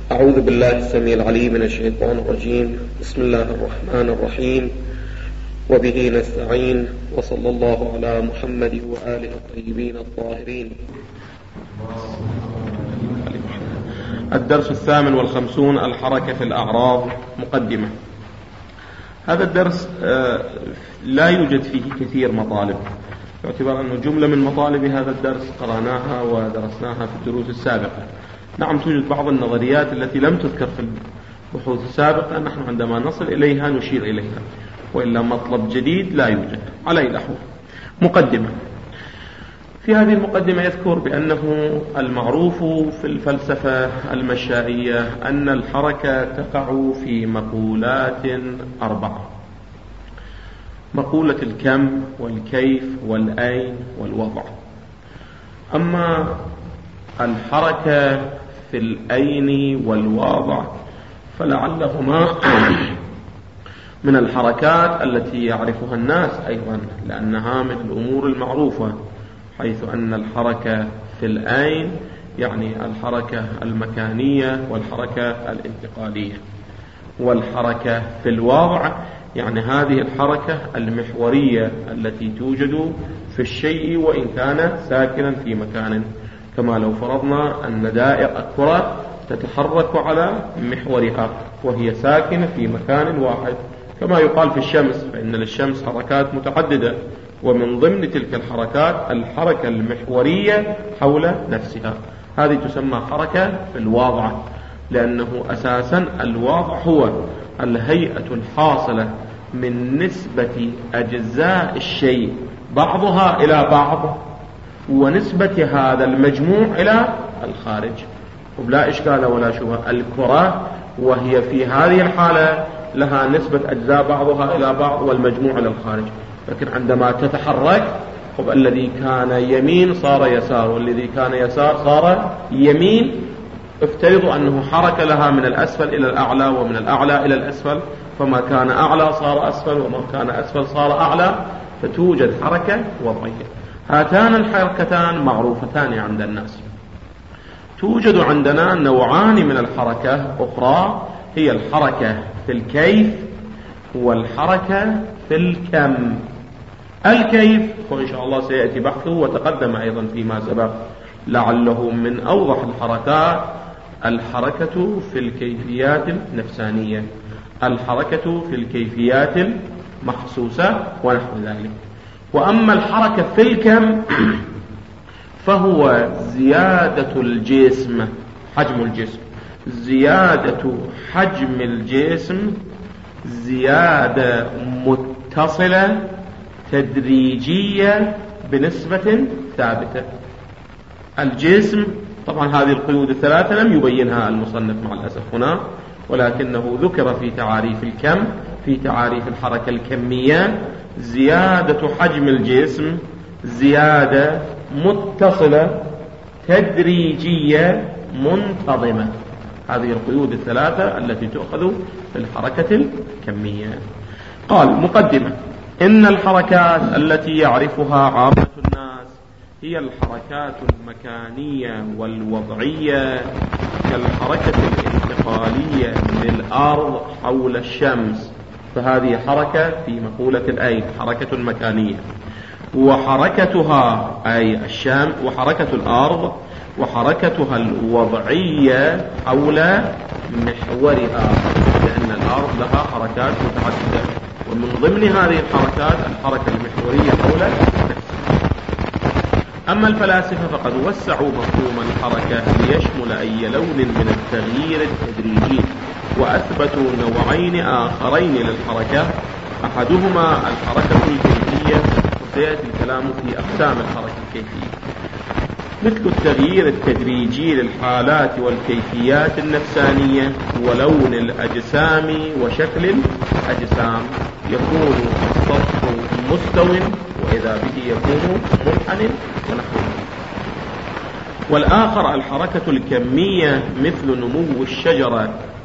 أعوذ بالله السميع العليم من الشيطان الرجيم. بسم الله الرحمن الرحيم، وبه نستعين، وصلى الله على محمد وآله الطيبين الطاهرين. الدرس 58 الحركة في الأعراض. مقدمة. هذا الدرس لا يوجد فيه كثير مطالب، باعتبار أنه جملة من مطالب هذا الدرس قرأناها ودرسناها في الدروس السابقة. نعم، توجد بعض النظريات التي لم تذكر في البحوث السابقة، نحن عندما نصل إليها نشير إليها، وإلا مطلب جديد لا يوجد. على أي نحو. مقدمة. في هذه المقدمة يذكر بأنه المعروف في الفلسفة المشائية أن الحركة تقع في مقولات 4: مقولة الكم والكيف والأين والوضع. أما الحركة في الأين والوضع فلعلهما من الحركات التي يعرفها الناس أيضا، لأنها من الأمور المعروفة، حيث أن الحركة في الأين يعني الحركة المكانية والحركة الانتقالية، والحركة في الوضع يعني هذه الحركة المحورية التي توجد في الشيء وإن كان ساكنا في مكان، كما لو فرضنا أن دائرة الكرة تتحرك على محورها وهي ساكنة في مكان واحد، كما يقال في الشمس، فإن للشمس حركات متعددة، ومن ضمن تلك الحركات الحركة المحورية حول نفسها، هذه تسمى حركة في الواضع، لأنه أساسا الواضع هو الهيئة الحاصلة من نسبة أجزاء الشيء بعضها إلى بعض، ونسبة هذا المجموع إلى الخارج. وبلا إشكال ولا شبهة، الكرة وهي في هذه الحالة لها نسبة أجزاء بعضها إلى بعض والمجموع إلى الخارج، لكن عندما تتحرك الذي كان يمين صار يسار، والذي كان يسار صار يمين. افترضوا أنه حركة لها من الأسفل إلى الأعلى ومن الأعلى إلى الأسفل، فما كان أعلى صار أسفل وما كان أسفل صار أعلى، فتوجد حركة وضعية. هاتان الحركتان معروفتان عند الناس. توجد عندنا نوعان من الحركة أخرى، هي الحركة في الكيف والحركة في الكم. الكيف وإن شاء الله سيأتي بحثه وتقدم أيضا فيما سبق، لعله من أوضح الحركات الحركة في الكيفيات النفسانية، الحركة في الكيفيات المحسوسة ونحو ذلك. وأما الحركة في الكم فهو زيادة الجسم، حجم الجسم، زيادة حجم الجسم زيادة متصلة تدريجية بنسبة ثابتة. الجسم طبعا هذه القيود الثلاثة لم يبينها المصنف مع الأسف هنا، ولكنه ذكر في تعاريف الكم، في تعاريف الحركة الكمية: زيادة حجم الجسم زيادة متصلة تدريجية منتظمة. هذه القيود الثلاثة التي تؤخذ في الحركة الكمية. قال: مقدمة. إن الحركات التي يعرفها عامة الناس هي الحركات المكانية والوضعية، كالحركة الانتقالية للأرض حول الشمس، فهذه حركة في مقولة الأين، حركة مكانية. وحركتها أي الشمس، وحركة الأرض وحركتها الوضعية حول محورها، لأن الأرض لها حركات متعددة، ومن ضمن هذه الحركات الحركة المحورية حول نفسها. أما الفلاسفة فقد وسعوا مفهوم الحركة ليشمل أي لون من التغيير التدريجي، وأثبتوا نوعين آخرين للحركة: أحدهما الحركة الكيفية، وسيأتي الكلام في أقسام الحركة الكيفية، مثل التغيير التدريجي للحالات والكيفيات النفسانية ولون الأجسام وشكل الأجسام، يكون السطح مستو وإذا به يكون منحن ونحو ذلك. والآخر الحركة الكمية، مثل نمو الشجرة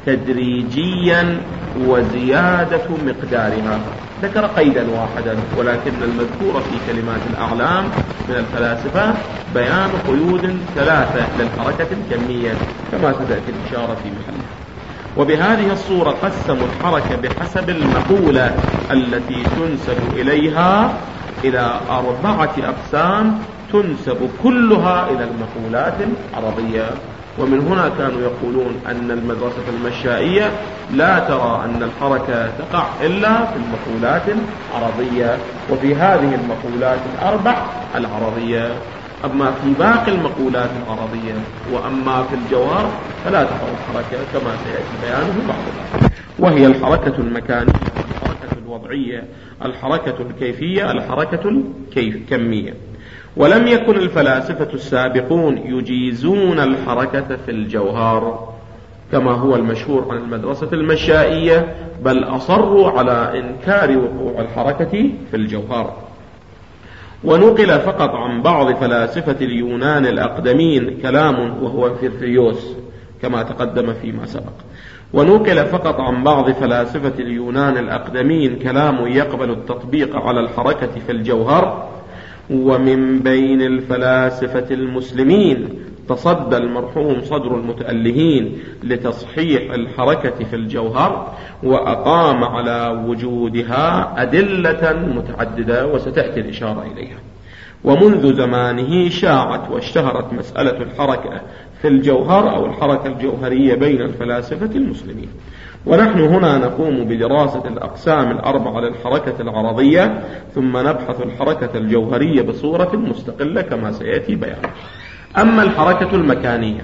تدريجيا وزيادة مقدارها. ذكر قيدا واحدا، ولكن المذكور في كلمات الأعلام من الفلاسفة بيان قيود 3 للحركة الكمية كما ستأتي الإشارة في محلها. وبهذه الصورة قسموا الحركة بحسب المقولة التي تنسب إليها إلى 4 أقسام تنسب كلها إلى المقولات العربية. ومن هنا كانوا يقولون أن المدرسة المشائية لا ترى أن الحركة تقع إلا في المقولات العربية، وفي هذه المقولات 4 العربية. أما في باقي المقولات العربية وأما في الجوهر فلا تقع الحركة كما سيأتي بيانه بعضها، وهي الحركة المكانية، الحركة الوضعية، الحركة الكيفية، الحركة الكمية. ولم يكن الفلاسفة السابقون يجيزون الحركة في الجوهر كما هو المشهور عن المدرسة المشائية، بل أصروا على إنكار وقوع الحركة في الجوهر. ونقل فقط عن بعض فلاسفة اليونان الأقدمين كلام، وهو فيرفيوس كما تقدم فيما سبق. ونقل فقط عن بعض فلاسفة اليونان الأقدمين كلام يقبل التطبيق على الحركة في الجوهر. ومن بين الفلاسفة المسلمين تصدى المرحوم صدر المتألهين لتصحيح الحركة في الجوهر، وأقام على وجودها أدلة متعددة وستأتي الإشارة إليها. ومنذ زمانه شاعت واشتهرت مسألة الحركة في الجوهر أو الحركة الجوهرية بين الفلاسفة المسلمين. ونحن هنا نقوم بدراسة الأقسام 4 للحركة العرضية، ثم نبحث الحركة الجوهرية بصورة مستقلة كما سيأتي بيانه. أما الحركة المكانية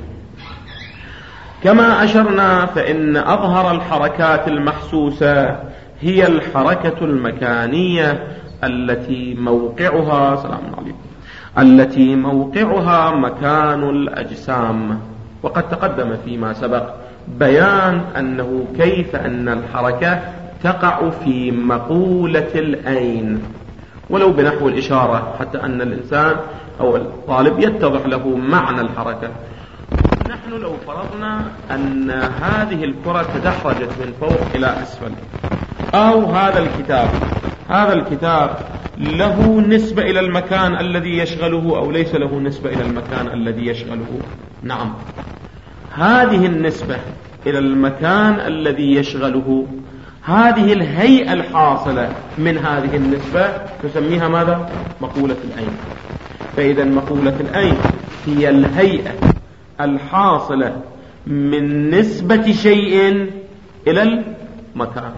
كما أشرنا فإن أظهر الحركات المحسوسة هي الحركة المكانية التي موقعها مكان الأجسام. وقد تقدم فيما سبق بيان أنه كيف أن الحركة تقع في مقولة العين، ولو بنحو الإشارة حتى أن الإنسان أو الطالب يتضح له معنى الحركة. نحن لو فرضنا أن هذه الكرة تدحرجت من فوق إلى أسفل، أو هذا الكتاب له نسبة إلى المكان الذي يشغله أو ليس له نسبة إلى المكان الذي يشغله؟ نعم، هذه النسبة إلى المكان الذي يشغله، هذه الهيئة الحاصلة من هذه النسبة تسميها ماذا؟ مقولة العين. فإذا مقولة العين هي الهيئة الحاصلة من نسبة شيء إلى المكان.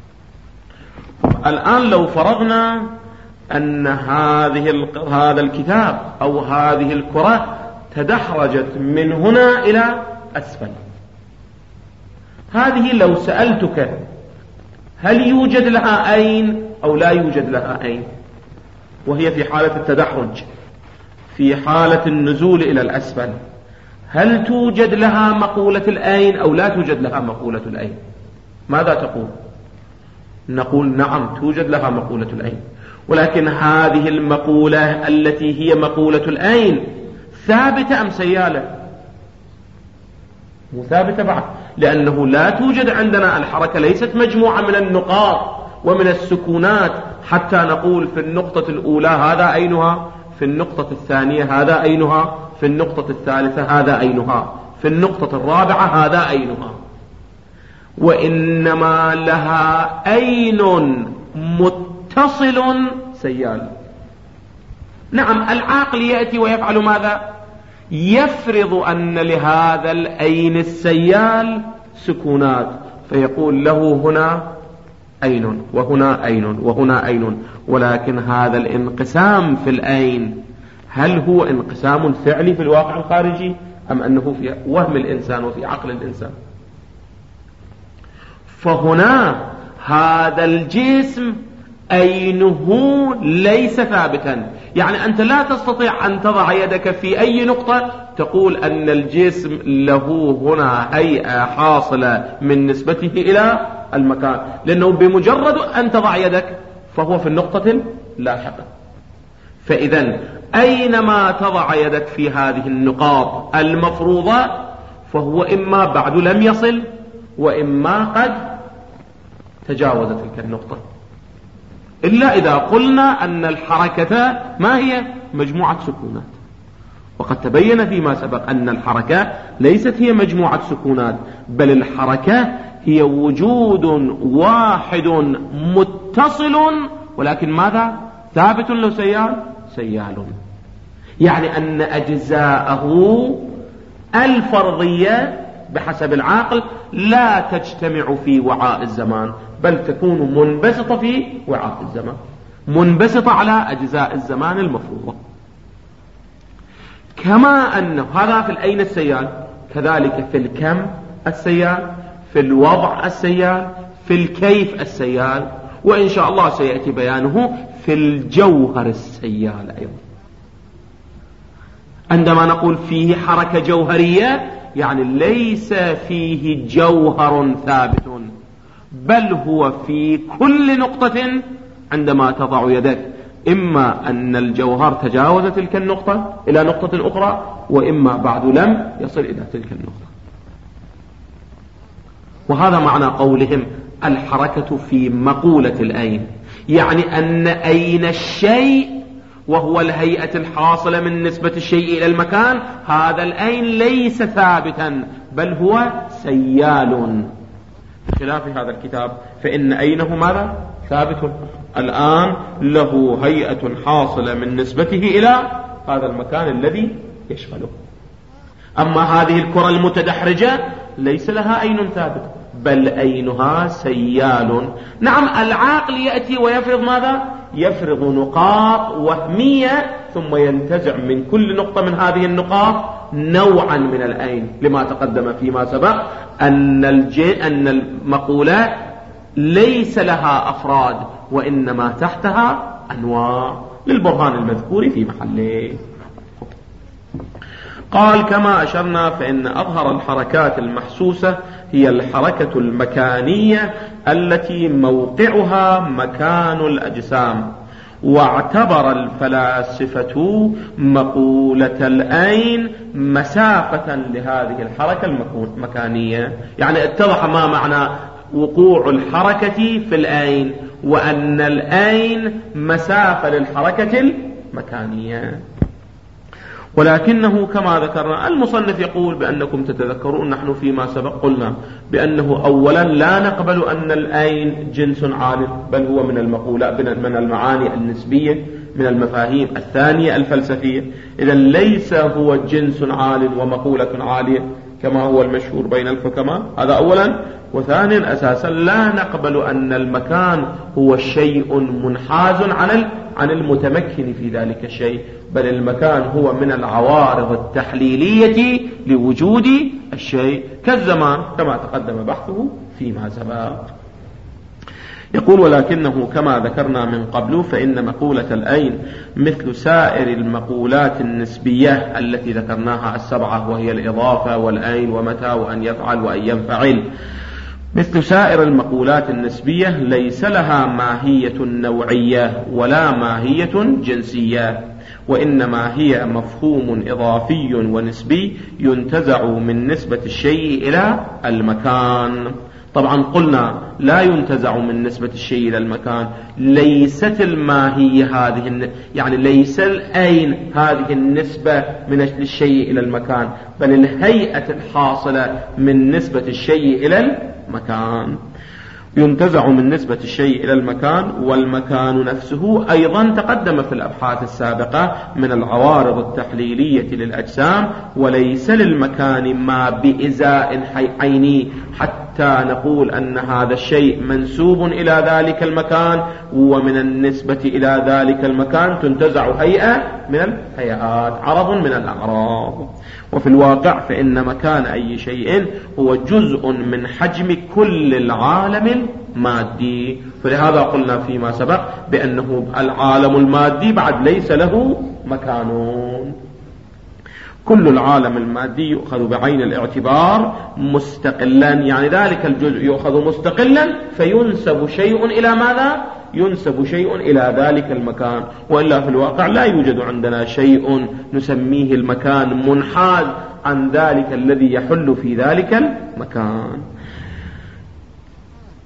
الآن لو فرضنا أن هذا الكتاب أو هذه الكرة تدحرجت من هنا إلى أسفل، هذه لو سألتك هل يوجد لها عين أو لا يوجد لها عين، وهي في حالة التدحرج، في حالة النزول إلى الأسفل، هل توجد لها مقولة العين أو لا توجد لها مقولة العين؟ ماذا تقول؟ نقول نعم توجد لها مقولة العين، ولكن هذه المقولة التي هي مقولة العين ثابتة أم سيالة؟ مو ثابتة بعد، لأنه لا توجد عندنا الحركة ليست مجموعة من النقاط ومن السكونات حتى نقول في النقطة الأولى هذا عينها، في النقطة الثانية هذا عينها، في النقطة الثالثة هذا عينها، في النقطة الرابعة هذا عينها، وإنما لها عين متصل سيال. نعم، العاقل يأتي ويفعل ماذا؟ يفرض أن لهذا العين السيال سكونات، فيقول له هنا عين وهنا عين وهنا عين، ولكن هذا الانقسام في العين هل هو انقسام فعلي في الواقع الخارجي أم أنه في وهم الإنسان وفي عقل الإنسان؟ فهنا هذا الجسم عينه ليس ثابتا، يعني أنت لا تستطيع أن تضع يدك في أي نقطة تقول أن الجسم له هنا هيئة حاصلة من نسبته إلى المكان، لأنه بمجرد أن تضع يدك فهو في النقطة اللاحقة. فإذا أينما تضع يدك في هذه النقاط المفروضة فهو إما بعد لم يصل وإما قد تجاوز تلك النقطة، إلا إذا قلنا أن الحركة ما هي مجموعة سكونات. وقد تبين فيما سبق أن الحركة ليست هي مجموعة سكونات، بل الحركة هي وجود واحد متصل، ولكن ماذا؟ ثابت له سيال. يعني أن أجزاءه الفرضية بحسب العقل لا تجتمع في وعاء الزمان، بل تكون منبسطة في وعاء الزمان، منبسطة على أجزاء الزمان المفروضة. كما أنه هذا في الأين السيال، كذلك في الكم السيال، في الوضع السيال، في الكيف السيال، وإن شاء الله سيأتي بيانه في الجوهر السيال أيضا. عندما نقول فيه حركة جوهرية يعني ليس فيه جوهر ثابت، بل هو في كل نقطة عندما تضع يدك إما أن الجوهر تجاوز تلك النقطة إلى نقطة أخرى، وإما بعد لم يصل إلى تلك النقطة. وهذا معنى قولهم الحركة في مقولة الأين، يعني أن أين الشيء وهو الهيئة الحاصلة من نسبة الشيء إلى المكان، هذا الأين ليس ثابتا بل هو سيال. بخلاف هذا الكتاب فإن أينه ماذا؟ ثابت، الآن له هيئة حاصلة من نسبته إلى هذا المكان الذي يشغله. أما هذه الكرة المتدحرجة ليس لها أين ثابت، بل أينها سيال. نعم، العقل يأتي ويفرض ماذا؟ يفرض نقاط وهمية، ثم ينتزع من كل نقطة من هذه النقاط نوعا من الأين، لما تقدم فيما سبق أن المقولة ليس لها أفراد، وإنما تحتها أنواع، للبرهان المذكور في محله. قال كما أشرنا فإن أظهر الحركات المحسوسة هي الحركة المكانية التي موقعها مكان الأجسام، واعتبر الفلاسفة مقولة الأين مسافة لهذه الحركة المكانية. يعني اتضح ما معنى وقوع الحركة في الأين، وأن الأين مسافة للحركة المكانية. ولكنه كما ذكرنا المصنف يقول بأنكم تتذكرون نحن فيما سبق قلنا بأنه أولا لا نقبل أن الأين جنس عال، بل هو من المقولات من المعاني النسبية من المفاهيم الثانية الفلسفية. إذا ليس هو جنس عال ومقولة عالية كما هو المشهور بين الحكماء، هذا أولا. وثانيا أساسا لا نقبل أن المكان هو شيء منحاز عن المتمكن في ذلك الشيء، بل المكان هو من العوارض التحليلية لوجود الشيء كالزمان كما تقدم بحثه فيما سبق. يقول ولكنه كما ذكرنا من قبل فإن مقولة الأين مثل سائر المقولات النسبية التي ذكرناها السبعة، وهي الإضافة والأين ومتى وأن يفعل وأن ينفعل، مثل سائر المقولات النسبية ليس لها ماهية نوعية ولا ماهية جنسية، وإنما هي مفهوم إضافي ونسبي ينتزع من نسبة الشيء إلى المكان. طبعا قلنا لا ينتزع من نسبة الشيء إلى المكان، ليست الماهية هذه يعني ليس الأين هذه النسبة من الشيء إلى المكان، بل الهيئة الحاصلة من نسبة الشيء إلى المكان. ينتزع من نسبة الشيء إلى المكان، والمكان نفسه أيضا تقدم في الأبحاث السابقة من العوارض التحليلية للأجسام، وليس للمكان ما بإزاء عيني حتى نقول أن هذا الشيء منسوب إلى ذلك المكان، ومن النسبة إلى ذلك المكان تنتزع هيئة من الهيئات، عرض من الأعراض. وفي الواقع فإن مكان أي شيء هو جزء من حجم كل العالم المادي، فلهذا قلنا فيما سبق بأنه العالم المادي بعد ليس له مكان. كل العالم المادي يؤخذ بعين الاعتبار مستقلا، يعني ذلك الجزء يؤخذ مستقلا فينسب شيء إلى ماذا؟ ينسب شيء إلى ذلك المكان، وإلا في الواقع لا يوجد عندنا شيء نسميه المكان منحاز عن ذلك الذي يحل في ذلك المكان.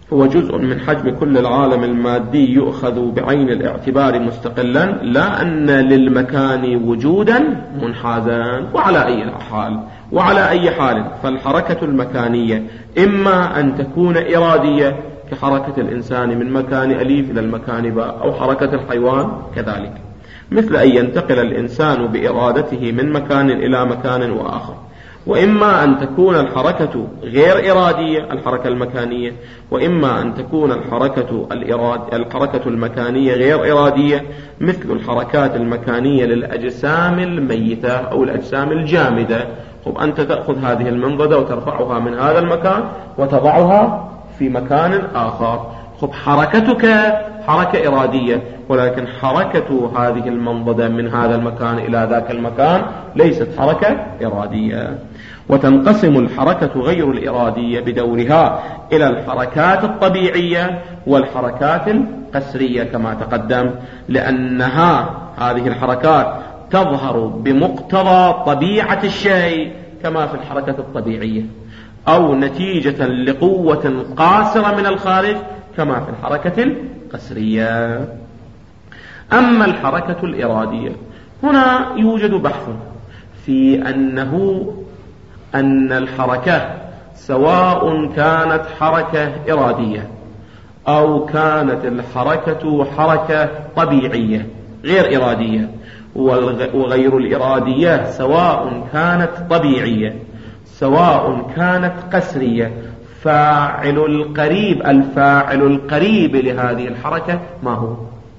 هو جزء من حجم كل العالم المادي يؤخذ بعين الاعتبار مستقلا، لا أن للمكان وجودا منحازا. وعلى أي حال فالحركة المكانية إما أن تكون إرادية كحركة الإنسان من مكان أليف إلى المكان باء، أو حركة الحيوان كذلك، مثل أن ينتقل الإنسان بإرادته من مكان إلى مكان وآخر. وإما أن تكون الحركة غير إرادية الحركة المكانية، وإما أن تكون الحركة المكانية غير إرادية، مثل الحركات المكانية للأجسام الميتة أو الأجسام الجامدة. أنت تأخذ هذه المنضدة وترفعها من هذا المكان وتضعها في مكان آخر، حركتك حركة إرادية، ولكن حركة هذه المنضدة من هذا المكان إلى ذاك المكان ليست حركة إرادية. وتنقسم الحركة غير الإرادية بدورها إلى الحركات الطبيعية والحركات القسرية كما تقدم، لأنها هذه الحركات تظهر بمقتضى طبيعة الشيء كما في الحركة الطبيعية، أو نتيجة لقوة قاصرة من الخارج كما في الحركة القسرية. أما الحركة الإرادية هنا يوجد بحث في أن الحركة سواء كانت حركة إرادية أو كانت الحركة حركة طبيعية غير إرادية، وغير الإرادية سواء كانت طبيعية سواء كانت قسرية، الفاعل القريب لهذه الحركة ما هو؟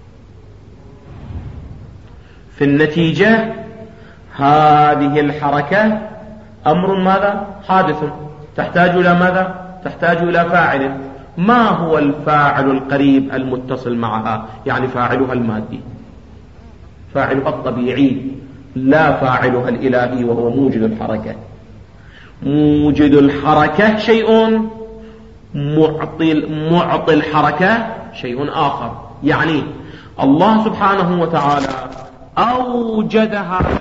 في النتيجة هذه الحركة أمر ماذا؟ حادث، تحتاج إلى ماذا؟ تحتاج إلى فاعل. ما هو الفاعل القريب المتصل معها؟ يعني فاعلها المادي، فاعلها الطبيعي، لا فاعلها الإلهي وهو موجد الحركة. موجد الحركة شيء، معطي الحركة شيء آخر. يعني الله سبحانه وتعالى أوجد هذا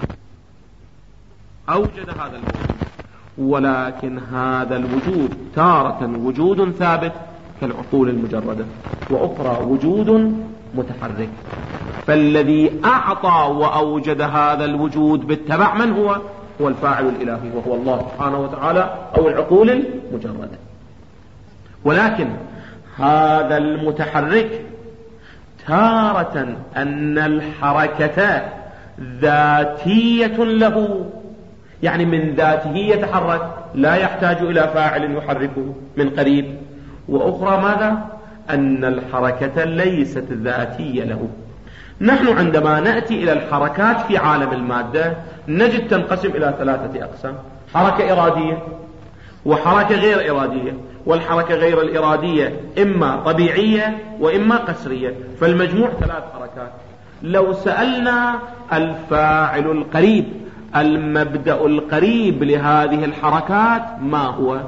الوجود، ولكن هذا الوجود تارة وجود ثابت كالعقول المجردة، وأخرى وجود متحرك. فالذي أعطى وأوجد هذا الوجود بالتبع من هو؟ هو الفاعل الإلهي وهو الله سبحانه وتعالى، أو العقول المجردة. ولكن هذا المتحرك تارة أن الحركة ذاتية له، يعني من ذاته يتحرك لا يحتاج إلى فاعل يحركه من قريب. وأخرى ماذا؟ أن الحركة ليست ذاتية له. نحن عندما نأتي إلى الحركات في عالم المادة نجد تنقسم إلى 3 أقسام: حركة إرادية وحركة غير إرادية، والحركة غير الإرادية إما طبيعية وإما قسرية، فالمجموع 3 حركات. لو سألنا الفاعل القريب، المبدأ القريب لهذه الحركات ما هو؟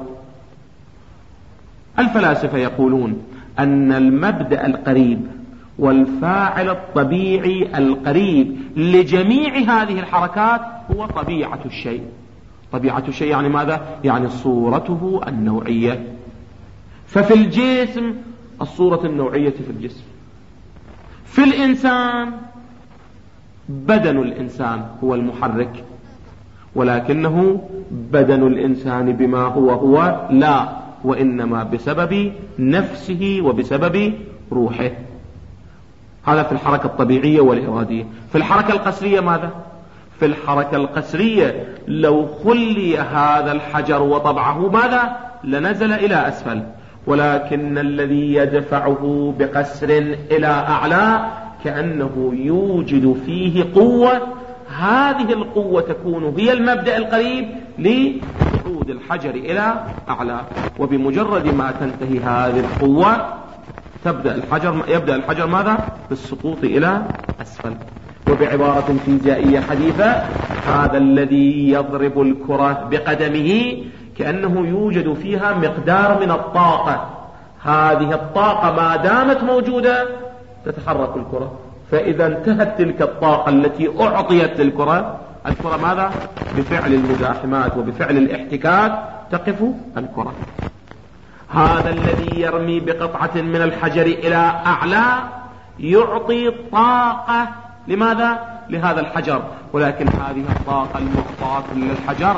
الفلاسفة يقولون أن المبدأ القريب والفاعل الطبيعي القريب لجميع هذه الحركات هو طبيعة الشيء. طبيعة الشيء يعني ماذا؟ يعني صورته النوعية. ففي الجسم الصورة النوعية في الجسم. في الإنسان بدن الإنسان هو المحرك، ولكنه بدن الإنسان بما هو لا، وإنما بسبب نفسه وبسبب روحه. هذا في الحركة الطبيعية والإرادية. في الحركة القسرية ماذا؟ في الحركة القسرية لو خلي هذا الحجر وطبعه ماذا؟ لنزل إلى أسفل، ولكن الذي يدفعه بقسر إلى أعلى كأنه يوجد فيه قوة. هذه القوة تكون هي المبدأ القريب لصعود الحجر إلى أعلى، وبمجرد ما تنتهي هذه القوة يبدأ الحجر ماذا؟ بالسقوط إلى أسفل. وبعبارة فيزيائية حديثة، هذا الذي يضرب الكرة بقدمه كأنه يوجد فيها مقدار من الطاقة. هذه الطاقة ما دامت موجودة تتحرك الكرة، فإذا انتهت تلك الطاقة التي أعطيت للكرة، الكرة ماذا؟ بفعل المزاحمات وبفعل الاحتكاك تقف الكرة. هذا الذي يرمي بقطعة من الحجر إلى أعلى يعطي طاقة. لماذا؟ لهذا الحجر، ولكن هذه الطاقة المعطاة للحجر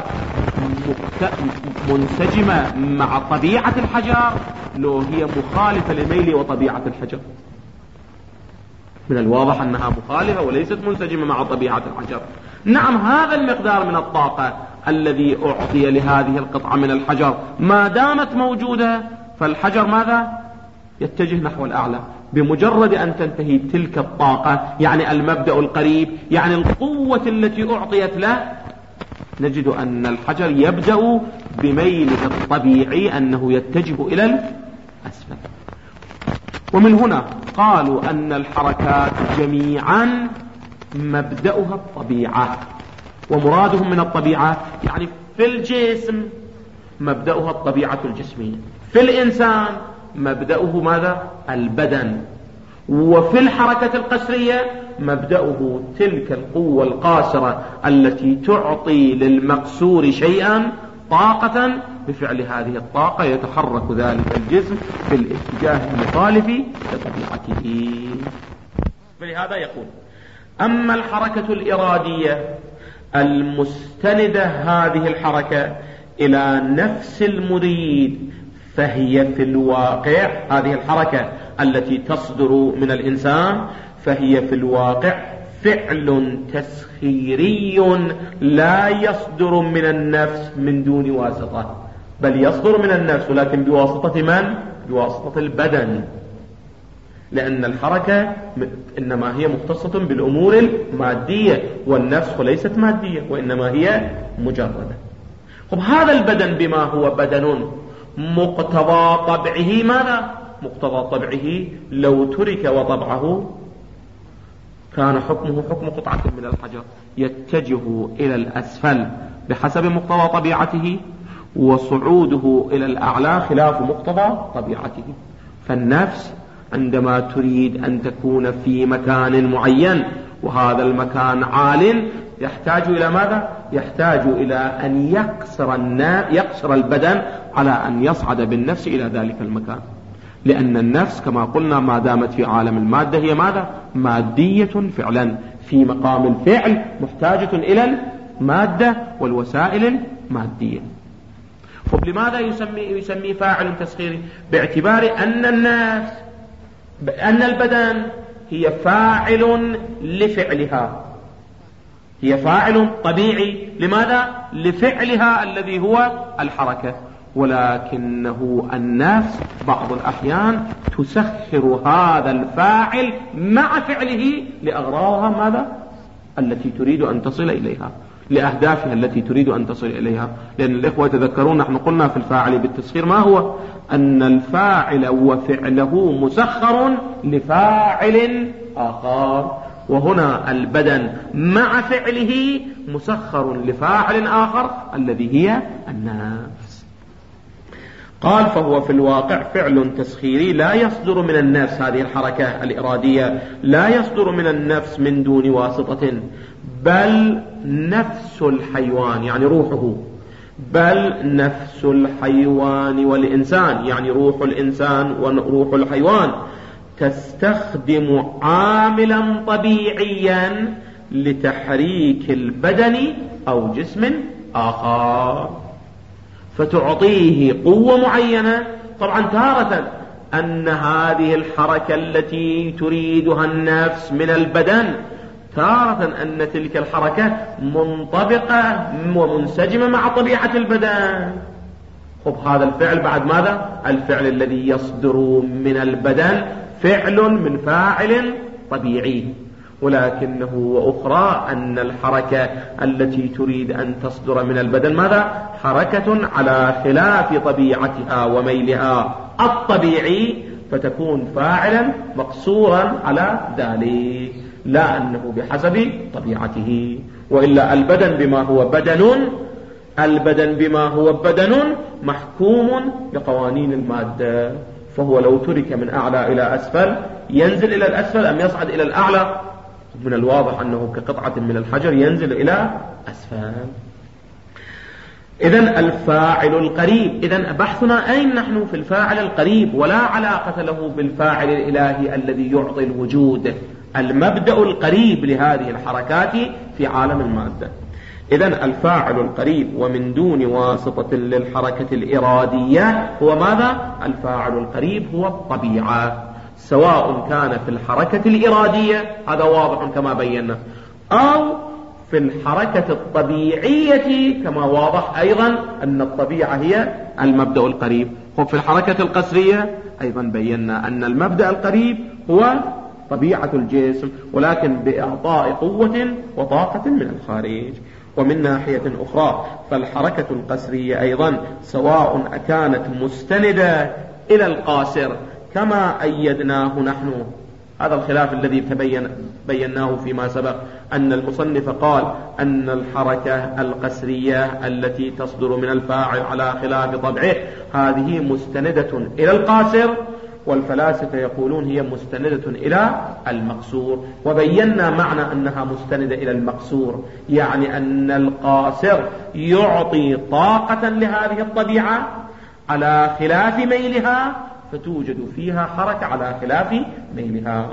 منسجمة مع طبيعة الحجر لو هي مخالفة لميل وطبيعة الحجر. من الواضح أنها مخالفة وليست منسجمة مع طبيعة الحجر. نعم، هذا المقدار من الطاقة الذي أعطي لهذه القطعة من الحجر ما دامت موجودة فالحجر ماذا؟ يتجه نحو الأعلى. بمجرد أن تنتهي تلك الطاقة، يعني المبدأ القريب، يعني القوة التي أعطيت له، نجد أن الحجر يبدأ بميله الطبيعي أنه يتجه إلى الأسفل. ومن هنا قالوا أن الحركات جميعا مبدأها الطبيعة. ومرادهم من الطبيعة يعني في الجسم مبدأها الطبيعة الجسمية، في الإنسان مبدأه ماذا؟ البدن. وفي الحركة القسرية مبدأه تلك القوة القاصرة التي تعطي للمقصور شيئا طاقة، بفعل هذه الطاقة يتحرك ذلك الجسم في الاتجاه المخالف لطبيعته. فلهذا يقول: أما الحركة الإرادية المستندة هذه الحركة إلى نفس المريد، فهي في الواقع، هذه الحركة التي تصدر من الإنسان فهي في الواقع فعل تسخيري لا يصدر من النفس من دون واسطة، بل يصدر من النفس ولكن بواسطة من؟ بواسطة البدن، لأن الحركة إنما هي مختصة بالأمور المادية، والنفس ليست مادية وإنما هي مجردة. طب هذا البدن بما هو بدن مقتضى طبعه ماذا؟ مقتضى طبعه لو ترك وطبعه كان حكمه حكم قطعة من الحجر، يتجه إلى الأسفل بحسب مقتضى طبيعته، وصعوده إلى الأعلى خلاف مقتضى طبيعته. فالنفس عندما تريد أن تكون في مكان معين وهذا المكان عال، يحتاج إلى ماذا؟ يحتاج إلى أن يقصر البدن على أن يصعد بالنفس إلى ذلك المكان، لأن النفس كما قلنا ما دامت في عالم المادة هي ماذا؟ مادية فعلا، في مقام الفعل محتاجة إلى المادة والوسائل المادية. لماذا يسمي فاعل تسخيري؟ باعتبار أن النفس أن البدن هي فاعل لفعلها، هي فاعل طبيعي. لماذا؟ لفعلها الذي هو الحركة، ولكنه النفس بعض الأحيان تسخر هذا الفاعل مع فعله لأغراضها ماذا؟ التي تريد أن تصل إليها، لأهدافها التي تريد أن تصل إليها. لأن الإخوة يتذكرون نحن قلنا في الفاعل بالتسخير ما هو؟ أن الفاعل وفعله مسخر لفاعل آخر، وهنا البدن مع فعله مسخر لفاعل آخر الذي هي النفس. قال: فهو في الواقع فعل تسخيري لا يصدر من النفس، هذه الحركة الإرادية لا يصدر من النفس من دون واسطة، بل نفس الحيوان يعني روحه، بل نفس الحيوان والإنسان يعني روح الإنسان وروح الحيوان تستخدم عاملا طبيعيا لتحريك البدن أو جسم آخر، فتعطيه قوة معينة. طبعا تارة أن هذه الحركة التي تريدها النفس من البدن، تارة أن تلك الحركة منطبقة ومنسجمة مع طبيعة البدن. هذا الفعل بعد ماذا؟ الفعل الذي يصدر من البدن فعل من فاعل طبيعي، ولكنه وأخرى أن الحركة التي تريد أن تصدر من البدن ماذا؟ حركة على خلاف طبيعتها وميلها الطبيعي، فتكون فاعلا مقصورا على ذلك، لا أنه بحسب طبيعته. وإلا البدن بما هو بدن، البدن بما هو بدن محكوم بقوانين المادة، فهو لو ترك من أعلى إلى أسفل ينزل إلى الأسفل أم يصعد إلى الأعلى؟ من الواضح أنه كقطعة من الحجر ينزل إلى أسفل. إذن الفاعل القريب. إذن بحثنا أين نحن في الفاعل القريب، ولا علاقة له بالفاعل الإلهي الذي يعطي الوجود. المبدأ القريب لهذه الحركات في عالم المادة. إذن الفاعل القريب ومن دون واسطة للحركة الإرادية هو ماذا؟ الفاعل القريب هو الطبيعة، سواء كان في الحركة الإرادية، هذا واضح كما بينا، أو في الحركة الطبيعية كما واضح أيضا أن الطبيعة هي المبدأ القريب. وفي الحركة القسرية أيضا بينا أن المبدأ القريب هو طبيعة الجسم، ولكن بإعطاء قوة وطاقة من الخارج. ومن ناحية أخرى فالحركة القسرية أيضا سواء كانت مستندة إلى القاصر كما أيدناه نحن، هذا الخلاف الذي بيناه فيما سبق، أن المصنف قال أن الحركة القسرية التي تصدر من الفاعل على خلاف طبعه هذه مستندة إلى القاصر، والفلاسفة يقولون هي مستندة إلى المقصور. وبينا معنى أنها مستندة إلى المقصور، يعني أن القاصر يعطي طاقة لهذه الطبيعة على خلاف ميلها، فتوجد فيها حركة على خلاف ميلها.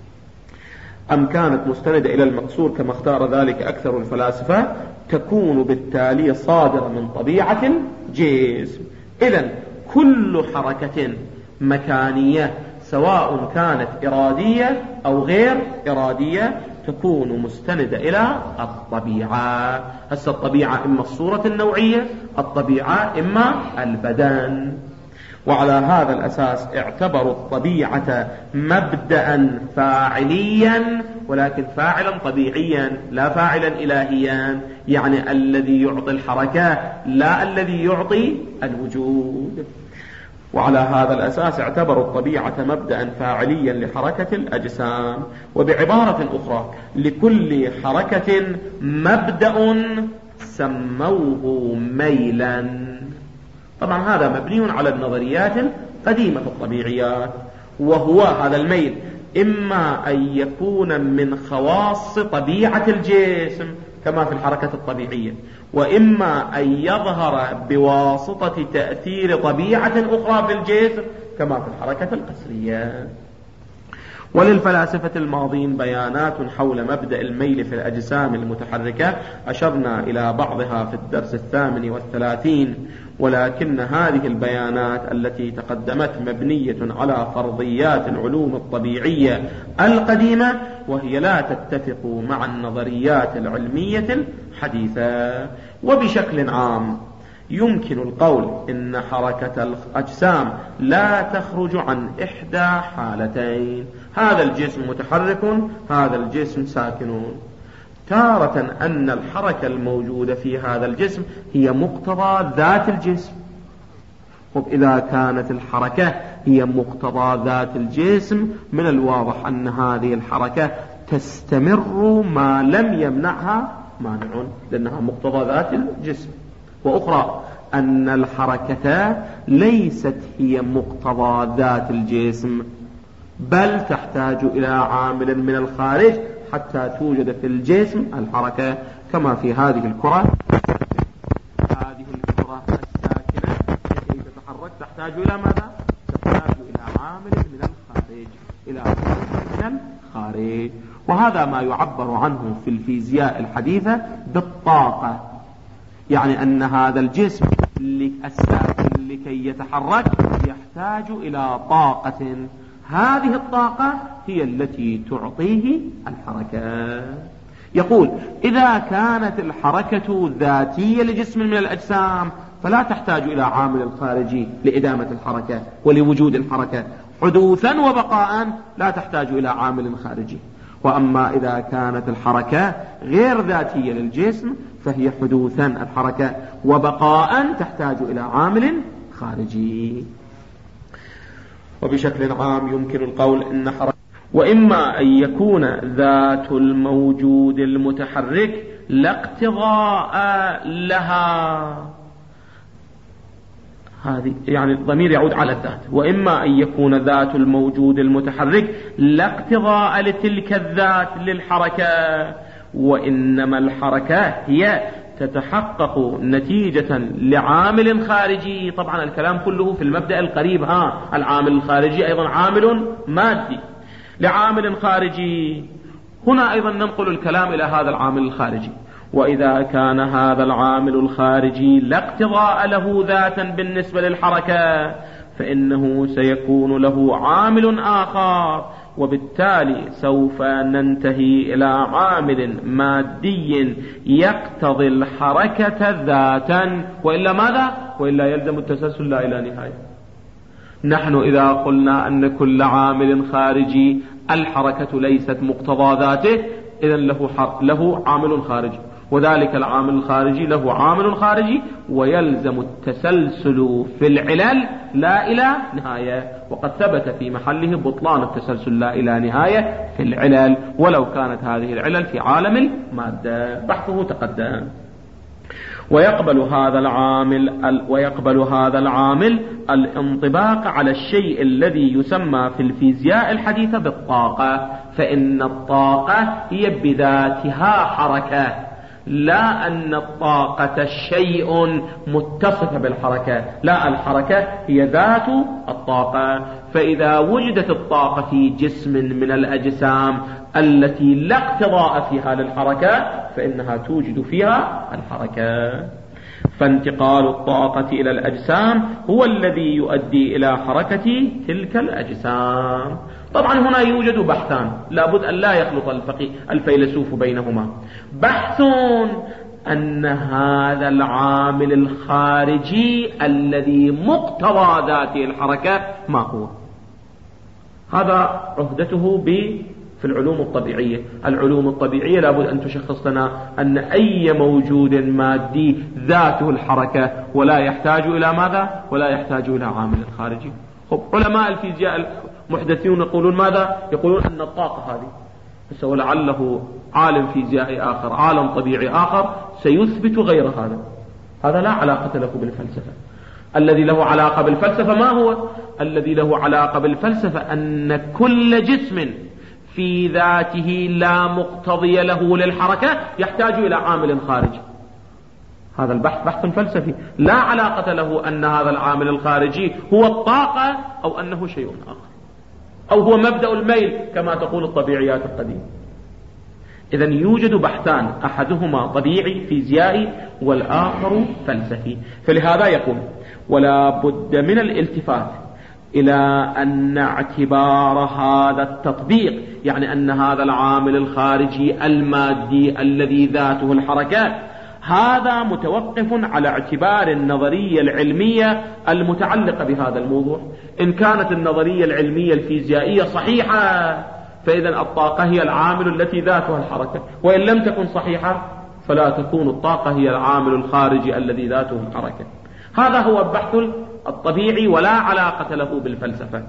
أم كانت مستندة إلى المقصور كما اختار ذلك أكثر الفلاسفة، تكون بالتالي صادرة من طبيعة الجسم. إذن كل حركة مكانية سواء كانت إرادية أو غير إرادية تكون مستندة إلى الطبيعة. هسه الطبيعة إما الصورة النوعية، الطبيعة إما البدن. وعلى هذا الأساس اعتبروا الطبيعة مبدأ فاعليا، ولكن فاعلا طبيعيا لا فاعلا إلهيا، يعني الذي يعطي الحركة لا الذي يعطي الوجود. وعلى هذا الأساس اعتبروا الطبيعة مبدأ فاعليا لحركة الأجسام. وبعبارة أخرى لكل حركة مبدأ سموه ميلا. طبعا هذا مبني على النظريات القديمة في الطبيعيات، وهو هذا الميل إما أن يكون من خواص طبيعة الجسم كما في الحركة الطبيعية، وإما أن يظهر بواسطة تأثير طبيعة أخرى في الجسم كما في الحركة القسرية. وللفلاسفة الماضين بيانات حول مبدأ الميل في الأجسام المتحركة، أشرنا إلى بعضها في الدرس 38، ولكن هذه البيانات التي تقدمت مبنية على فرضيات العلوم الطبيعية القديمة، وهي لا تتفق مع النظريات العلمية الحديثة. وبشكل عام يمكن القول إن حركة الأجسام لا تخرج عن إحدى حالتين: هذا الجسم متحرك، هذا الجسم ساكن. تارة أن الحركة الموجودة في هذا الجسم هي مقتضى ذات الجسم، وإذا كانت الحركة هي مقتضى ذات الجسم من الواضح أن هذه الحركة تستمر ما لم يمنعها مانع، لأنها مقتضى ذات الجسم. وأخرى أن الحركة ليست هي مقتضى ذات الجسم، بل تحتاج إلى عامل من الخارج حتى توجد في الجسم الحركة، كما في هذه الكرة الساكنة التي تتحرك تحتاج إلى ماذا؟ تحتاج إلى عامل من الخارج، إلى عامل من الخارج. وهذا ما يعبر عنه في الفيزياء الحديثة بالطاقة، يعني أن هذا الجسم الساكن لكي يتحرك يحتاج إلى طاقة، هذه الطاقة هي التي تعطيه الحركة. يقول إذا كانت الحركة ذاتية لجسم من الأجسام فلا تحتاج إلى عامل خارجي لإدامة الحركة ولوجود الحركة، حدوثا وبقاء لا تحتاج إلى عامل خارجي. وأما إذا كانت الحركة غير ذاتية للجسم فهي حدوثا الحركة وبقاء تحتاج إلى عامل خارجي. وبشكل عام يمكن القول إن حركة وإما أن يكون ذات الموجود المتحرك لا اقتضاء لها، هذه يعني الضمير يعود على الذات، وإما أن يكون ذات الموجود المتحرك لا اقتضاء لتلك الذات للحركة، وإنما الحركة هي تتحقق نتيجة لعامل خارجي. طبعا الكلام كله في المبدأ القريب، العامل الخارجي أيضا عامل مادي لعامل خارجي. هنا أيضا ننقل الكلام إلى هذا العامل الخارجي. وإذا كان هذا العامل الخارجي لا اقتضاء له ذاتا بالنسبة للحركة، فإنه سيكون له عامل آخر، وبالتالي سوف ننتهي إلى عامل مادي يقتضي الحركة ذاتا، وإلا ماذا؟ وإلا يلزم التسلسل لا إلى نهاية. نحن إذا قلنا أن كل عامل خارجي الحركة ليست مقتضى ذاته، إذن له عامل خارجي، وذلك العامل الخارجي له عامل خارجي، ويلزم التسلسل في العلل لا إلى نهاية. وقد ثبت في محله بطلان التسلسل لا إلى نهاية في العلل، ولو كانت هذه العلل في عالم المادة. بحثه تقدم. ويقبل هذا العامل الانطباق على الشيء الذي يسمى في الفيزياء الحديثة بالطاقة، فإن الطاقة هي بذاتها حركة، لا أن الطاقة شيء متصف بالحركة، لا، الحركة هي ذات الطاقة. فإذا وجدت الطاقة في جسم من الأجسام التي لا اقتضاء فيها للحركة، فإنها توجد فيها الحركة. فانتقال الطاقة إلى الأجسام هو الذي يؤدي إلى حركة تلك الأجسام. طبعا هنا يوجد بحثان لابد أن لا يخلط الفيلسوف بينهما. بحث أن هذا العامل الخارجي الذي مقتضى ذاته الحركة ما هو. هذا عهدته في العلوم الطبيعية. العلوم الطبيعية لابد أن تشخص لنا أن أي موجود مادي ذاته الحركة، ولا يحتاج إلى ماذا؟ ولا يحتاج إلى عامل خارجي. علماء الفيزياء المحدثون يقولون ماذا؟ يقولون أن الطاقة هذه، بس ولعله عالم فيزيائي آخر، عالم طبيعي آخر سيثبت غير هذا. هذا لا علاقة له بالفلسفة. الذي له علاقة بالفلسفة ما هو؟ الذي له علاقة بالفلسفة أن كل جسم في ذاته لا مقتضي له للحركة يحتاج إلى عامل خارجي. هذا البحث بحث فلسفي، لا علاقة له أن هذا العامل الخارجي هو الطاقة أو أنه شيء آخر، أو هو مبدأ الميل كما تقول الطبيعيات القديمة. إذن يوجد بحثان، أحدهما طبيعي فيزيائي والآخر فلسفي. فلهذا يقول: ولا بد من الالتفات إلى أن اعتبار هذا التطبيق، يعني أن هذا العامل الخارجي المادي الذي ذاته الحركة، هذا متوقف على اعتبار النظرية العلمية المتعلقة بهذا الموضوع. إن كانت النظرية العلمية الفيزيائية صحيحة فإذا الطاقة هي العامل التي ذاتها الحركة، وإن لم تكن صحيحة فلا تكون الطاقة هي العامل الخارجي الذي ذاته الحركة. هذا هو البحث الطبيعي ولا علاقة له بالفلسفة.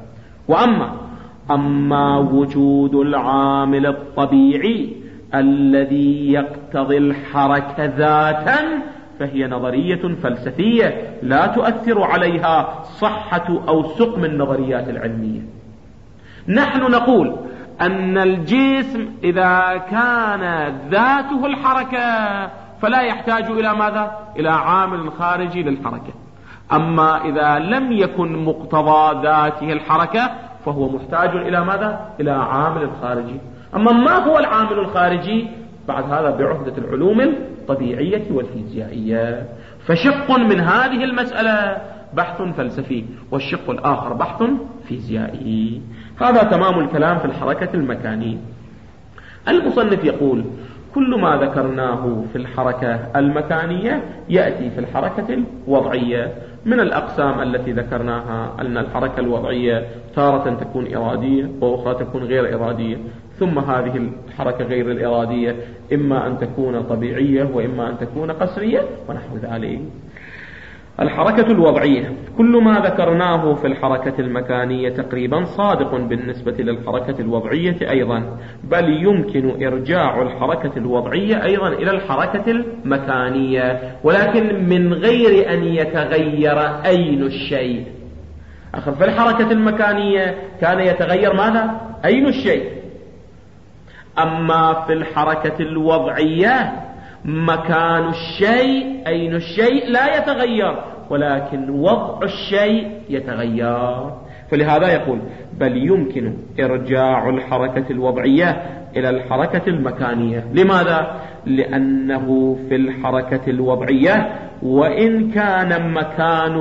أما وجود العامل الطبيعي الذي يقتضي الحركة ذاتا فهي نظرية فلسفية لا تؤثر عليها صحة أو سقم النظريات العلمية. نحن نقول أن الجسم إذا كان ذاته الحركة فلا يحتاج إلى ماذا؟ إلى عامل خارجي للحركة. أما إذا لم يكن مقتضى ذاته الحركة فهو محتاج إلى ماذا؟ إلى عامل خارجي. أما ما هو العامل الخارجي؟ بعد هذا بعهدة العلوم الطبيعية والفيزيائية. فشق من هذه المسألة بحث فلسفي، والشق الآخر بحث فيزيائي. هذا تمام الكلام في الحركة المكانية. المصنف يقول: كل ما ذكرناه في الحركة المكانية يأتي في الحركة الوضعية. من الأقسام التي ذكرناها أن الحركة الوضعية تارة تكون إرادية وأخرى تكون غير إرادية، ثم هذه الحركة غير الإرادية إما أن تكون طبيعية وإما أن تكون قسرية ونحو ذلك. الحركة الوضعية، كل ما ذكرناه في الحركة المكانية تقريبا صادق بالنسبة للحركة الوضعية أيضا، بل يمكن إرجاع الحركة الوضعية أيضا إلى الحركة المكانية، ولكن من غير أن يتغير أين الشيء. في الحركة المكانية كان يتغير ماذا؟ أين الشيء. أما في الحركة الوضعية مكان الشيء أين الشيء لا يتغير، ولكن وضع الشيء يتغير. فلهذا يقول بل يمكن إرجاع الحركة الوضعية إلى الحركة المكانية. لماذا؟ لأنه في الحركة الوضعية وإن كان مكان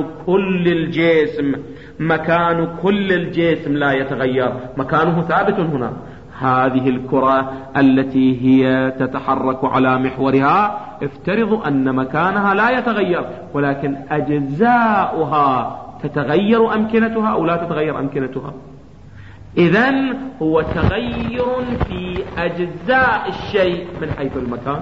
كل الجسم لا يتغير، مكانه ثابت هنا. هذه الكرة التي هي تتحرك على محورها افترضوا أن مكانها لا يتغير، ولكن أجزاؤها تتغير أمكنتها أو لا تتغير أمكنتها. إذن هو تغير في أجزاء الشيء من حيث المكان.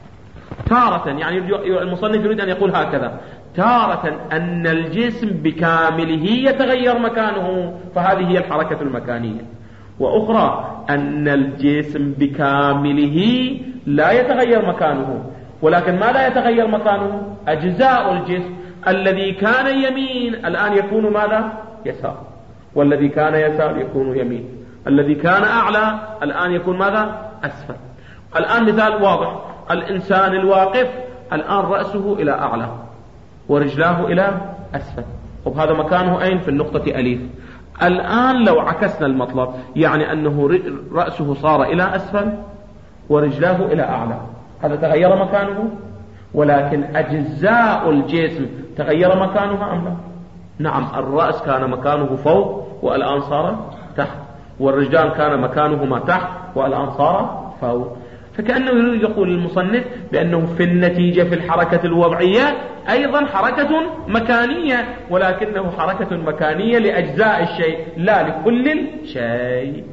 تارة يعني المصنف يريد أن يقول هكذا: تارة أن الجسم بكامله يتغير مكانه، فهذه هي الحركة المكانية. وأخرى أن الجسم بكامله لا يتغير مكانه، ولكن ما لا يتغير مكانه؟ أجزاء الجسم. الذي كان يمين الآن يكون ماذا؟ يسار، والذي كان يسار يكون يمين، الذي كان أعلى الآن يكون ماذا؟ أسفل. الآن مثال واضح: الإنسان الواقف الآن رأسه إلى أعلى ورجلاه إلى أسفل، وهذا مكانه أين؟ في النقطة أليف. الآن لو عكسنا المطلب يعني أنه رأسه صار إلى أسفل ورجلاه إلى أعلى، هذا تغير مكانه، ولكن أجزاء الجسم تغير مكانها أم لا؟ نعم، الرأس كان مكانه فوق والآن صار تحت، والرجلان كان مكانهما تحت والآن صار فوق. فكأنه يريد يقول المصنف بأنه في النتيجة في الحركة الوضعية أيضا حركة مكانية، ولكنه حركة مكانية لأجزاء الشيء لا لكل الشيء.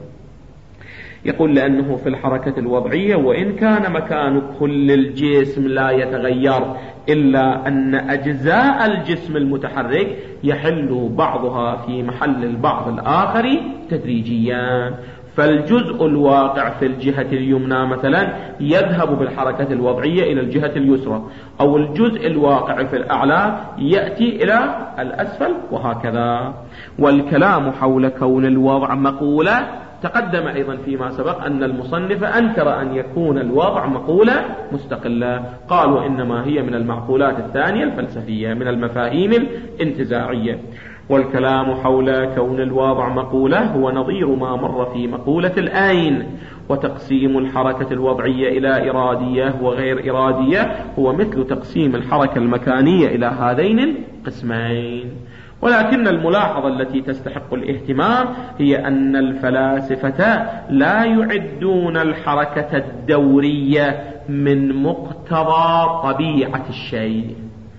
يقول لأنه في الحركة الوضعية وإن كان مكان كل الجسم لا يتغير، إلا أن أجزاء الجسم المتحرك يحل بعضها في محل البعض الآخر تدريجيا. فالجزء الواقع في الجهة اليمنى مثلا يذهب بالحركة الوضعية إلى الجهة اليسرى، أو الجزء الواقع في الأعلى يأتي إلى الأسفل، وهكذا. والكلام حول كون الوضع مقولة تقدم أيضا فيما سبق أن المصنف أنكر أن يكون الوضع مقولة مستقلة، قال وإنما هي من المعقولات الثانية الفلسفية، من المفاهيم الانتزاعية. والكلام حول كون الوضع مقولة هو نظير ما مر في مقولة الآين. وتقسيم الحركة الوضعية إلى إرادية وغير إرادية هو مثل تقسيم الحركة المكانية إلى هذين القسمين. ولكن الملاحظة التي تستحق الاهتمام هي أن الفلاسفة لا يعدون الحركة الدورية من مقتضى طبيعة الشيء.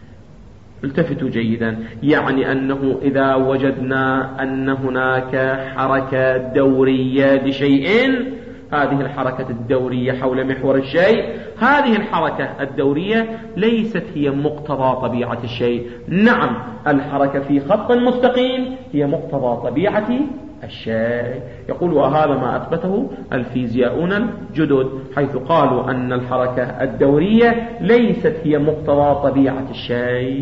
التفتوا جيدا، يعني أنه إذا وجدنا أن هناك حركة دورية لشيء، هذه الحركة الدورية حول محور الشيء، هذه الحركة الدورية ليست هي مقتضى طبيعة الشيء. نعم، الحركة في خط مستقيم هي مقتضى طبيعة الشيء. يقول وهذا ما أثبته الفيزياؤون الجدد، حيث قالوا أن الحركة الدورية ليست هي مقتضى طبيعة الشيء.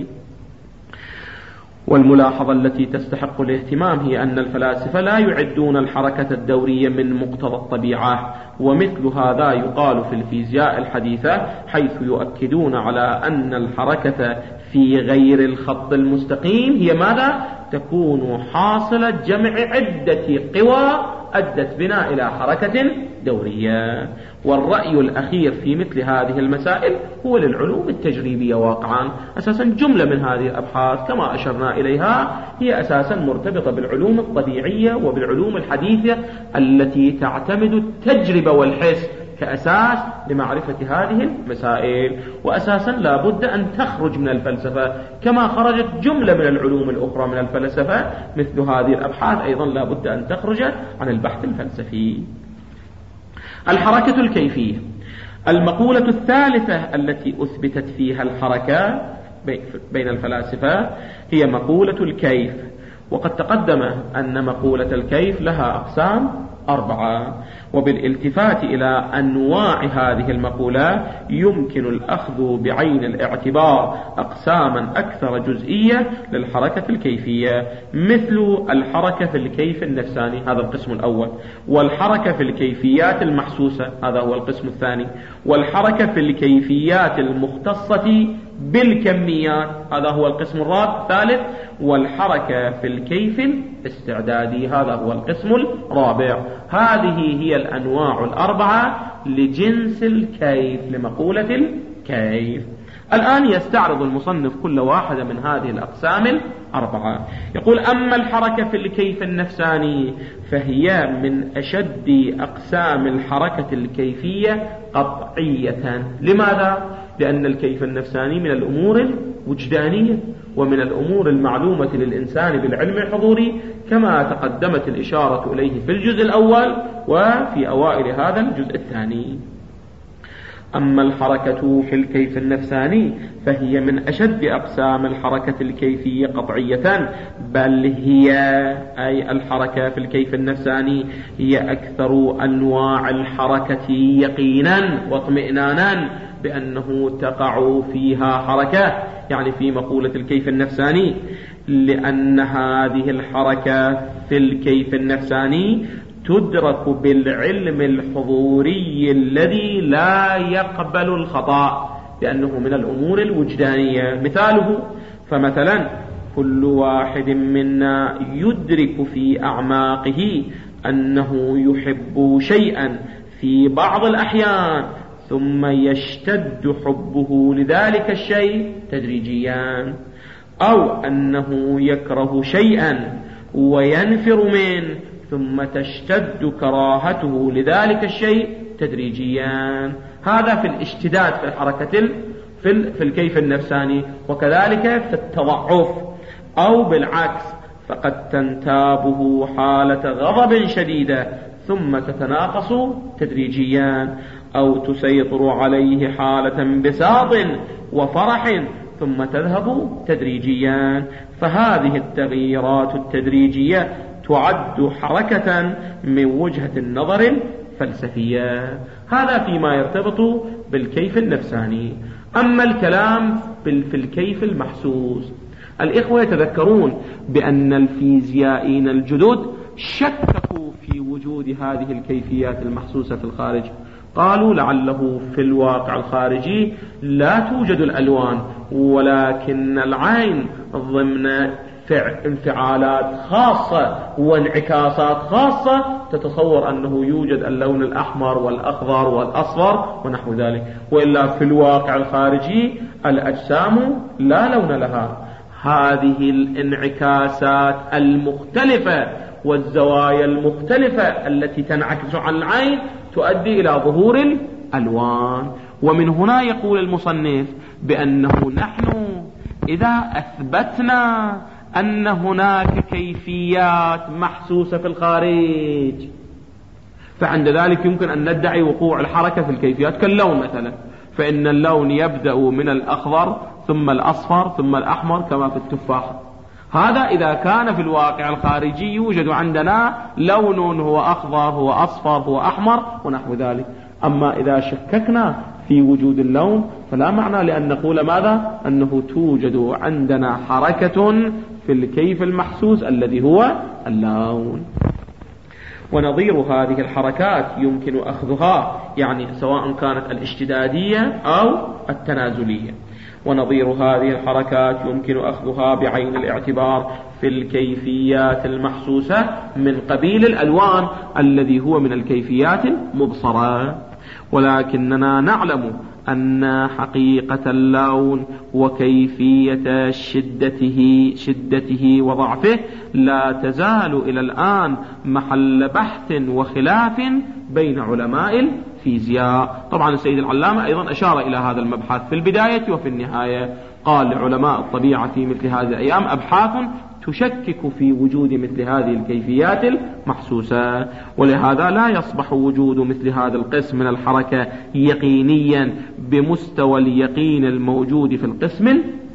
والملاحظة التي تستحق الاهتمام هي أن الفلاسفة لا يعدون الحركة الدورية من مقتضى الطبيعة، ومثل هذا يقال في الفيزياء الحديثة، حيث يؤكدون على أن الحركة في غير الخط المستقيم هي ماذا؟ تكون حاصلة جمع عدة قوى أدت بنا إلى حركة دورية. والرأي الأخير في مثل هذه المسائل هو للعلوم التجريبية واقعا. أساسا جملة من هذه الأبحاث كما أشرنا إليها هي أساسا مرتبطة بالعلوم الطبيعية وبالعلوم الحديثة التي تعتمد التجربة والحس كأساس لمعرفة هذه المسائل. وأساسا لا بد أن تخرج من الفلسفة كما خرجت جملة من العلوم الأخرى من الفلسفة، مثل هذه الأبحاث أيضا لا بد أن تخرج عن البحث الفلسفي. الحركة الكيفية، المقولة الثالثة التي أثبتت فيها الحركة بين الفلاسفة هي مقولة الكيف. وقد تقدم أن مقولة الكيف لها أقسام 4. وبالالتفات إلى أنواع هذه المقولات يمكن الأخذ بعين الاعتبار أقساما أكثر جزئية للحركة الكيفية، مثل الحركة في الكيف النفساني، هذا القسم الأول، والحركة في الكيفيات المحسوسة، هذا هو القسم الثاني، والحركة في الكيفيات المختصة بالكميات، هذا هو القسم الثالث، والحركة في الكيف الاستعدادي، هذا هو القسم الرابع. هذه هي الأنواع 4 لجنس الكيف، لمقولة الكيف. الآن يستعرض المصنف كل واحدة من هذه الأقسام 4. يقول: أما الحركة في الكيف النفساني فهي من أشد أقسام الحركة الكيفية قطعية. لماذا؟ لأن الكيف النفساني من الأمور الوجدانية ومن الأمور المعلومة للإنسان بالعلم الحضوري، كما تقدمت الإشارة إليه في الجزء الأول وفي أوائل هذا الجزء الثاني. أما الحركة في الكيف النفساني فهي من أشد أقسام الحركة الكيفية قطعية، بل هي أي الحركة في الكيف النفساني هي أكثر أنواع الحركة يقينا واطمئنانا بأنه تقع فيها حركة، يعني في مقولة الكيف النفساني، لأن هذه الحركة في الكيف النفساني تدرك بالعلم الحضوري الذي لا يقبل الخطأ، لأنه من الأمور الوجدانية. مثاله: فمثلا كل واحد منا يدرك في أعماقه أنه يحب شيئا في بعض الأحيان، ثم يشتد حبه لذلك الشيء تدريجيا، أو أنه يكره شيئا وينفر منه، ثم تشتد كراهته لذلك الشيء تدريجيا. هذا في الاشتداد في الحركة في الكيف النفساني. وكذلك في التضعف، أو بالعكس فقد تنتابه حالة غضب شديدة ثم تتناقص تدريجيا، أو تسيطر عليه حالة انبساط وفرح ثم تذهب تدريجيا. فهذه التغييرات التدريجية تعد حركة من وجهة النظر الفلسفية. هذا فيما يرتبط بالكيف النفساني. أما الكلام في الكيف المحسوس، الإخوة يتذكرون بأن الفيزيائيين الجدد شككوا في وجود هذه الكيفيات المحسوسة في الخارج. قالوا لعله في الواقع الخارجي لا توجد الألوان، ولكن العين ضمن انفعالات خاصة وانعكاسات خاصة تتصور أنه يوجد اللون الأحمر والأخضر والأصفر ونحو ذلك، وإلا في الواقع الخارجي الأجسام لا لون لها. هذه الانعكاسات المختلفة والزوايا المختلفة التي تنعكس على العين تؤدي إلى ظهور الألوان. ومن هنا يقول المصنف بأنه نحن إذا أثبتنا أن هناك كيفيات محسوسة في الخارج، فعند ذلك يمكن أن ندعي وقوع الحركة في الكيفيات كاللون مثلا، فإن اللون يبدأ من الأخضر ثم الأصفر ثم الأحمر كما في التفاح. هذا إذا كان في الواقع الخارجي يوجد عندنا لون هو أخضر هو أصفر هو أحمر ونحو ذلك. أما إذا شككنا في وجود اللون فلا معنى لأن نقول ماذا؟ أنه توجد عندنا حركة في الكيف المحسوس الذي هو اللون. ونظير هذه الحركات يمكن أخذها، يعني سواء كانت الاشتدادية أو التنازلية، ونظير هذه الحركات يمكن أخذها بعين الاعتبار في الكيفيات المحسوسة من قبيل الألوان الذي هو من الكيفيات المبصرة. ولكننا نعلم أن حقيقة اللون وكيفية شدته وضعفه لا تزال إلى الآن محل بحث وخلاف بين علماء الفيزياء. طبعا السيد العلامة أيضا أشار إلى هذا المبحث في البداية وفي النهاية. قال لعلماء الطبيعة في مثل هذه الأيام أبحاث تشكك في وجود مثل هذه الكيفيات المحسوسة، ولهذا لا يصبح وجود مثل هذا القسم من الحركة يقينيا بمستوى اليقين الموجود في القسم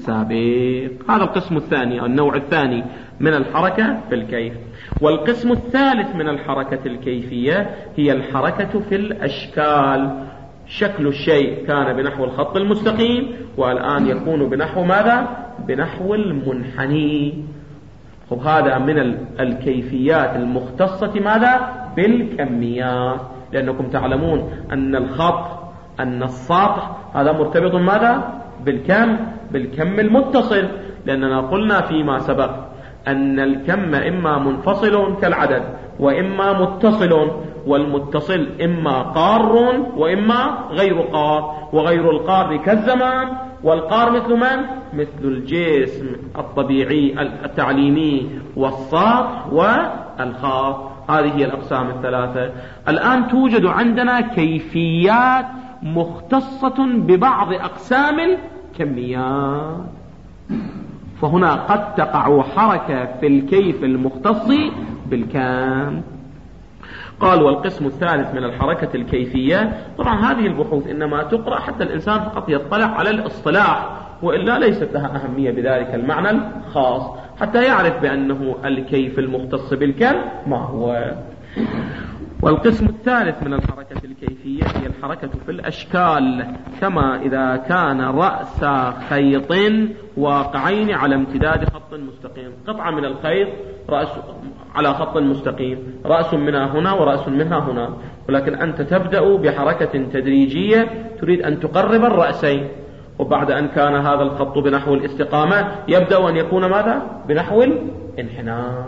سابق. هذا القسم الثاني أو النوع الثاني من الحركة في الكيف. والقسم الثالث من الحركة الكيفية هي الحركة في الأشكال. شكل الشيء كان بنحو الخط المستقيم والآن يكون بنحو ماذا؟ بنحو المنحني. هذا من الكيفيات المختصة ماذا؟ بالكميات، لأنكم تعلمون أن أن السطح هذا مرتبط ماذا؟ بالكم المتصل، لأننا قلنا فيما سبق أن الكم إما منفصل كالعدد وإما متصل، والمتصل إما قار وإما غير قار، وغير القار كالزمان، والقار مثل من؟ مثل الجسم الطبيعي التعليمي والسطح والخط. هذه هي الأقسام الثلاثة. الآن توجد عندنا كيفيات مختصة ببعض أقسام الكميات، فهنا قد تقع حركة في الكيف المختص بالكم. قال والقسم الثالث من الحركة الكيفية. طبعا هذه البحوث إنما تقرأ حتى الإنسان فقط يطلع على الاصطلاح، وإلا ليست لها أهمية بذلك المعنى الخاص، حتى يعرف بأنه الكيف المختص بالكم ما هو. والقسم الثالث من الحركة الكيفية هي الحركة في الأشكال، كما إذا كان رأس خيط واقعين على امتداد خط مستقيم. قطعة من الخيط رأس على خط مستقيم، رأس منها هنا ورأس منها هنا، ولكن أنت تبدأ بحركة تدريجية تريد أن تقرب الرأسين، وبعد أن كان هذا الخط بنحو الاستقامة يبدأ أن يكون ماذا؟ بنحو الانحناء.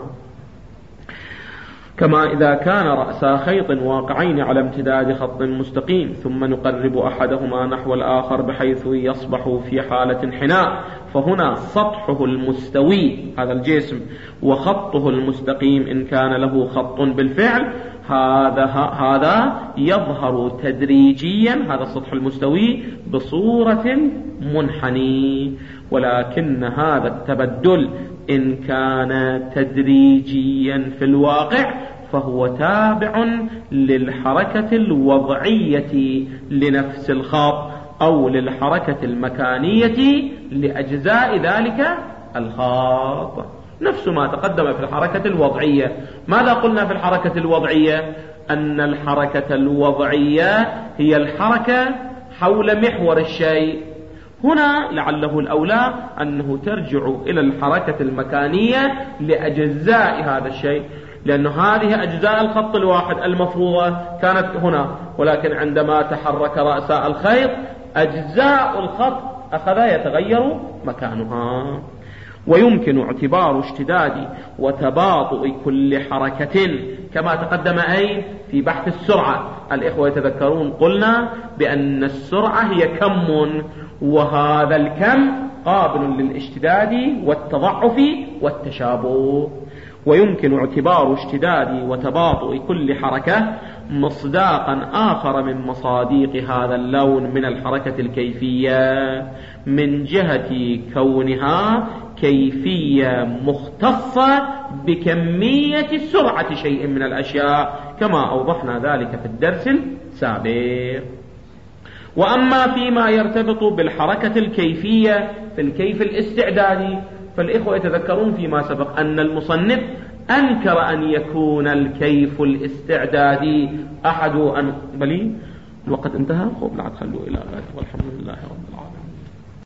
كما إذا كان رأسا خيط واقعين على امتداد خط مستقيم ثم نقرب أحدهما نحو الآخر بحيث يصبح في حالة انحناء، فهنا سطحه المستوي هذا الجسم وخطه المستقيم إن كان له خط بالفعل، هذا يظهر تدريجيا، هذا السطح المستوي بصورة منحني. ولكن هذا التبدل إن كان تدريجيا في الواقع فهو تابع للحركة الوضعية لنفس الخط أو للحركة المكانية لأجزاء ذلك الخط، نفس ما تقدم في الحركة الوضعية. ماذا قلنا في الحركة الوضعية؟ أن الحركة الوضعية هي الحركة حول محور الشيء. هنا لعله الأولى أنه ترجع إلى الحركة المكانية لأجزاء هذا الشيء، لأن هذه أجزاء الخط الواحد المفروضة كانت هنا، ولكن عندما تحرك رأس الخيط أجزاء الخط أخذ يتغير مكانها. ويمكن اعتبار اشتداد وتباطؤ كل حركة كما تقدم أي في بحث السرعة. الإخوة يتذكرون قلنا بأن السرعة هي كم، وهذا الكم قابل للاشتداد والتضعف والتشابه. ويمكن اعتبار اشتداد وتباطؤ كل حركة مصداقا آخر من مصاديق هذا اللون من الحركة الكيفية من جهة كونها كيفية مختصة بكمية سرعة شيء من الأشياء كما أوضحنا ذلك في الدرس السابق. وأما فيما يرتبط بالحركة الكيفية في الكيف الاستعدادي فالإخوة يتذكرون فيما سبق أن المصنف أنكر أن يكون الكيف الاستعدادي أحد بلي الوقت انتهى. خب لا تخلوا إلى غد والحمد لله رب العالمين.